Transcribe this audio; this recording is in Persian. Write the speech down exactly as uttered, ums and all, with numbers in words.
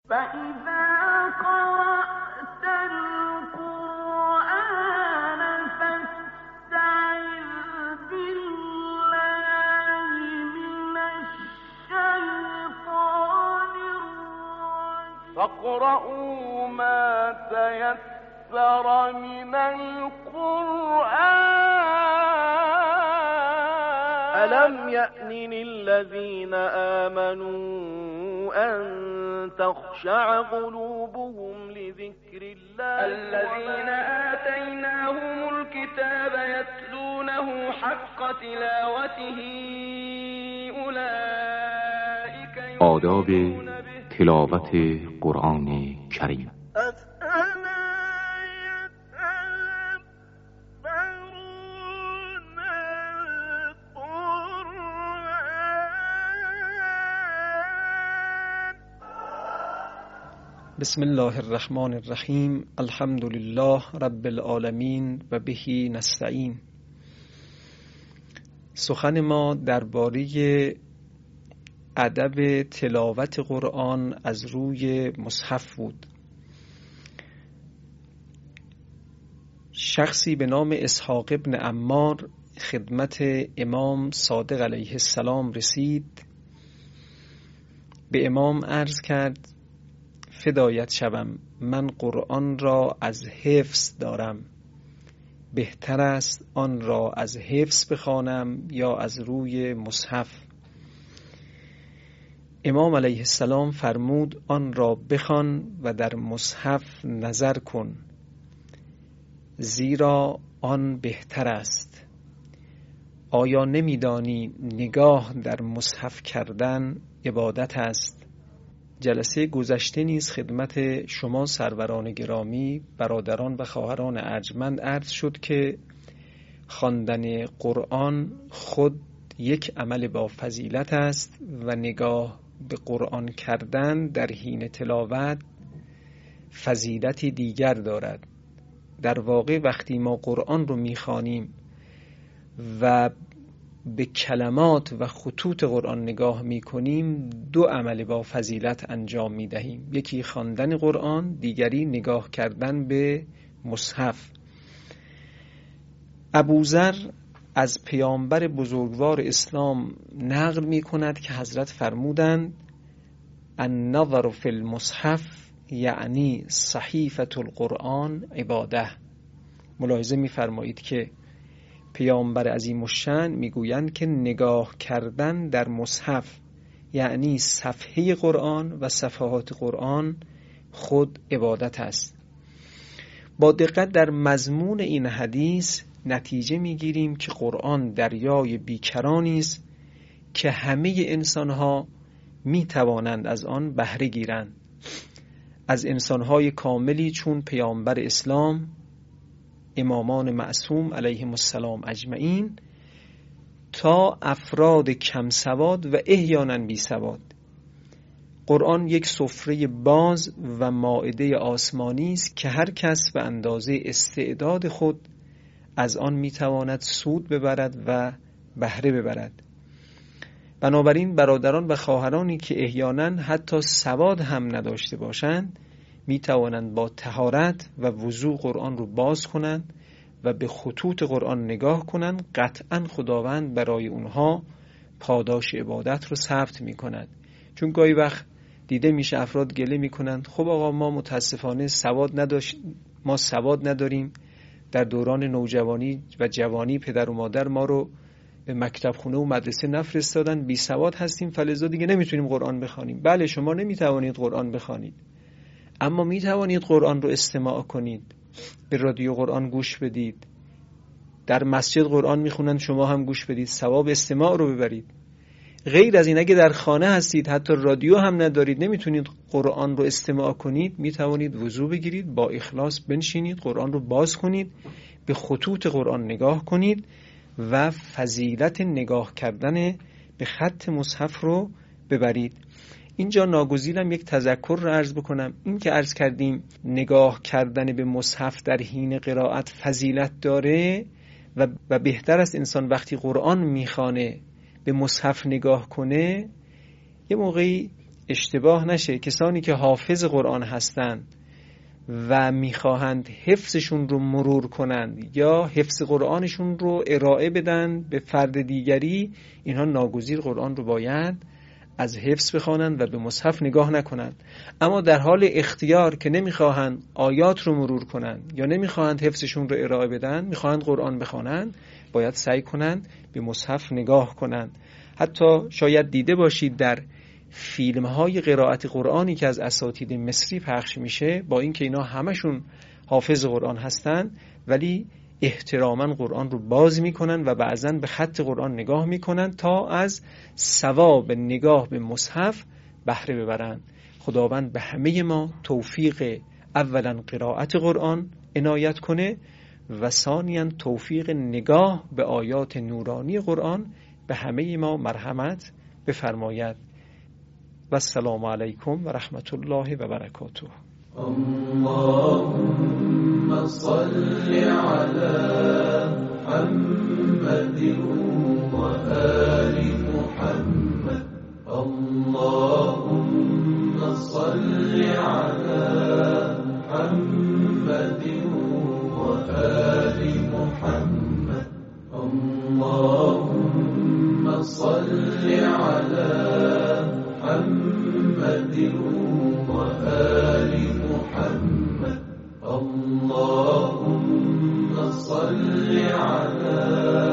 فاقرؤوا ما تيسر من القرآن ألم يأن الذين آمنوا أن تخشع قلوبهم لذكر الله الذين آتيناهم الكتاب يتلونه حق تلاوته أولئك آداب تلاوت قرآن کریم. بسم الله الرحمن الرحیم. الحمد لله رب العالمین و بهی نستعین. سخن ما درباره ادب تلاوت قرآن از روی مصحف بود. شخصی به نام اسحاق ابن عمار خدمت امام صادق علیه السلام رسید. به امام عرض کرد فدایت شوم، من قرآن را از حفظ دارم، بهتر است آن را از حفظ بخوانم یا از روی مصحف؟ امام علیه السلام فرمود آن را بخوان و در مصحف نظر کن، زیرا آن بهتر است. آیا نمیدانی نگاه در مصحف کردن عبادت است؟ جلسه گذشته نیز خدمت شما سروران گرامی، برادران و خواهران ارجمند عرض شد که خواندن قرآن خود یک عمل با فضیلت است و نگاه به قرآن کردن در حین تلاوت فضیلتی دیگر دارد. در واقع وقتی ما قرآن رو میخوانیم و به کلمات و خطوط قرآن نگاه میکنیم، دو عمل با فضیلت انجام میدهیم. یکی خواندن قرآن، دیگری نگاه کردن به مصحف. ابوذر از پیامبر بزرگوار اسلام نقل می کند که حضرت فرمودند النظر فی المصحف یعنی صحیفة القرآن عباده. ملاحظه می فرمایید که پیامبر عظیم الشأن می گویند که نگاه کردن در مصحف یعنی صفحه قرآن و صفحات قرآن خود عبادت است. با دقت در مضمون این حدیث نتیجه میگیریم که قرآن دریای بیکرانی است که همه انسانها می توانند از آن بهره گیرند، از انسانهای کاملی چون پیامبر اسلام، امامان معصوم علیهم السلام اجمعین، تا افراد کم سواد و احیانا بی سواد. قرآن یک سفره باز و مائده آسمانی است که هر کس به اندازه استعداد خود از آن میتواند سود ببرد و بهره ببرد. بنابراین برادران و خواهرانی که احیانا حتی سواد هم نداشته باشند میتوانند با طهارت و وضو قرآن رو باز کنند و به خطوط قرآن نگاه کنند. قطعا خداوند برای اونها پاداش عبادت رو ثبت میکند. چون گاهی وقت دیده میشه افراد گله میکنند خب آقا ما متاسفانه سواد نداشت ما سواد نداریم، در دوران نوجوانی و جوانی پدر و مادر ما رو به مکتب خونه و مدرسه نفرستادن، بی سواد هستیم فلذا دیگه نمیتونیم قرآن بخوانیم. بله، شما نمیتوانید قرآن بخوانید، اما میتوانید قرآن رو استماع کنید، به رادیو قرآن گوش بدید، در مسجد قرآن میخونن شما هم گوش بدید، ثواب استماع رو ببرید. غیر از این اگه در خانه هستید حتی رادیو هم ندارید، نمیتونید قرآن رو استماع کنید، میتوانید وضو بگیرید، با اخلاص بنشینید، قرآن رو باز کنید، به خطوط قرآن نگاه کنید و فضیلت نگاه کردن به خط مصحف رو ببرید. اینجا ناگزیرم یک تذکر رو عرض بکنم. این که عرض کردیم نگاه کردن به مصحف در حین قرائت فضیلت داره و, و بهتر است انسان وقتی قرآن میخوانه به مصحف نگاه کنه. یه موقعی اشتباه نشه، کسانی که حافظ قرآن هستند و میخواهند حفظشون رو مرور کنند یا حفظ قرآنشون رو ارائه بدن به فرد دیگری، اینها ناگزیر قرآن رو باید از حفظ بخوانند و به مصحف نگاه نکنند. اما در حال اختیار که نمیخواهند آیات رو مرور کنند یا نمیخواهند حفظشون رو ارائه بدن، میخواهند قرآن بخوانند، باید سعی کنند به مصحف نگاه کنند. حتی شاید دیده باشید در فیلم های قرائت قرآنی که از اساتید مصری پخش میشه، با اینکه اینا همشون حافظ قرآن هستن ولی احتراما قرآن رو باز میکنن و بعضا به خط قرآن نگاه میکنن تا از ثواب نگاه به مصحف بهره ببرن. خداوند به همه ما توفیق اولا قرائت قرآن عنایت کنه و ثانیاً توفیق نگاه به آیات نورانی قرآن به همه ما مرحمت بفرماید. و السلام علیکم و رحمت الله و برکاته. اللهم صل على محمد و آل محمد. اللهم صل على محمد و آل محمد. اللهم صل على محمد وآل محمد. اللهم صل على